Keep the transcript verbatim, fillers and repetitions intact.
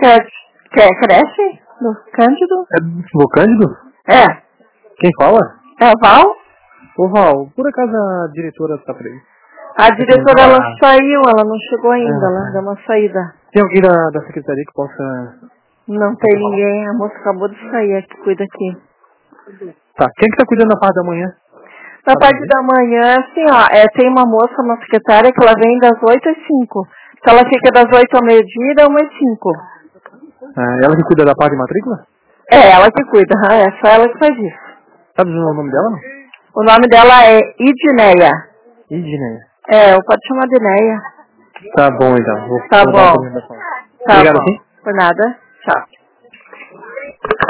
Quer, quer creche? Do Cândido? É do Cândido? É. Quem fala? É a Val? Ô Val, por acaso a diretora tá por aí? A diretora, Ah. ela saiu, ela não chegou ainda, Ah, ela tá. deu uma saída. Tem alguém da, da secretaria que possa... Não tem ninguém, a moça acabou de sair, é que cuida aqui. Tá, quem que tá cuidando da parte da manhã? Na Tá parte bem. da manhã, assim, ó, é, tem uma moça, uma secretária, que ela vem das oito às cinco. Então ela fica das oito ao meio-dia e da uma às cinco. Ah, ela que cuida da parte de matrícula? É, ela que cuida, ah, é só ela que faz isso. Sabe o nome dela, não? O nome dela é Idneia. Idneia. É, eu pode chamar de Neia. Tá bom, então. Vou, Tá vou dar uma bom. apresentação. Tá Obrigado, bom. sim. Por nada. Tchau.